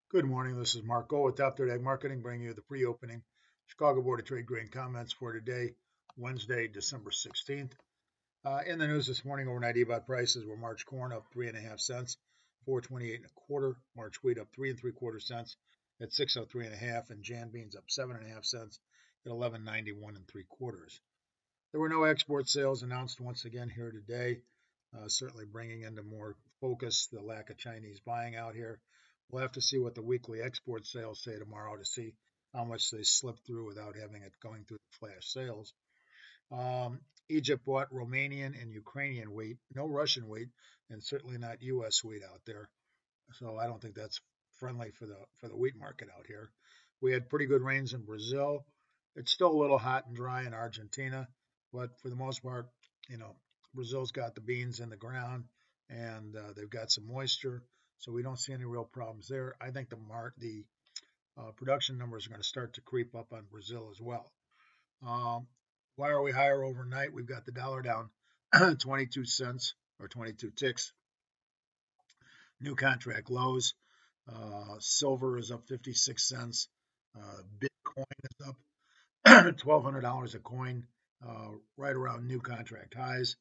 Good morning. This is Mark Go with Top Third Ag Marketing, bringing you the pre-opening Chicago Board of Trade grain comments for today, Wednesday, December 16th. In the news this morning, overnight EBOT prices were March corn up 3.5 cents, 4.28 and a quarter. March wheat up 3.75 cents at 6.03 and a half, and Jan beans up 7.5 cents at 11.91 and three quarters. There were no export sales announced once again here today, certainly bringing into more focus the lack of Chinese buying out here. We'll have to see what the weekly export sales say tomorrow to see how much they slip through without having it going through the flash sales. Egypt bought Romanian and Ukrainian wheat, no Russian wheat, and certainly not U.S. wheat out there. So I don't think that's friendly for the wheat market out here. We had pretty good rains in Brazil. It's still a little hot and dry in Argentina, but for the most part, Brazil's got the beans in the ground and they've got some moisture, so we don't see any real problems there. I think the production numbers are going to start to creep up on Brazil as well. Why are we higher overnight? We've got the dollar down 22 cents or 22 ticks. New contract lows. Silver is up 56 cents. Bitcoin is up $1,200 a coin, right around new contract highs.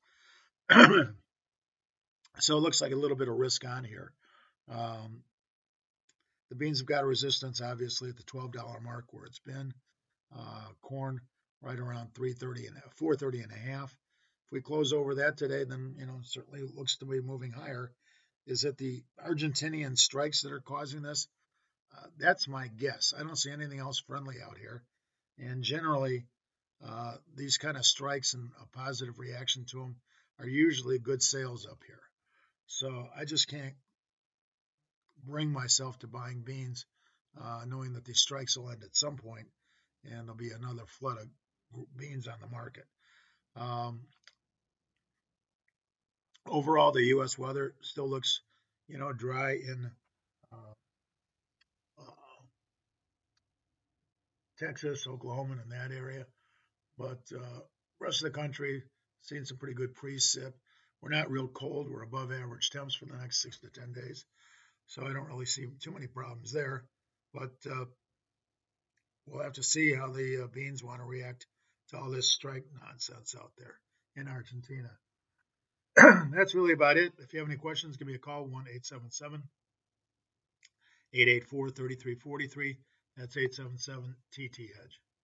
So it looks like a little bit of risk on here. The beans have got a resistance, obviously, at the $12 mark where it's been. Corn right around 330 and 430 and a half. If we close over that today, then certainly it looks to be moving higher. Is it the Argentinian strikes that are causing this? That's my guess. I don't see anything else friendly out here. And generally, these kind of strikes and a positive reaction to them are usually good sales up here. So I just can't bring myself to buying beans, knowing that these strikes will end at some point and there'll be another flood of beans on the market. Overall, the U.S. weather still looks, dry in uh, Texas, Oklahoma, and that area. But rest of the country seeing some pretty good precip. We're not real cold. We're above average temps for the next 6 to 10 days. So I don't really see too many problems there. But we'll have to see how the beans want to react to all this strike nonsense out there in Argentina. That's really about it. If you have any questions, give me a call, 1-877-884-3343. That's 877 TT Hedge.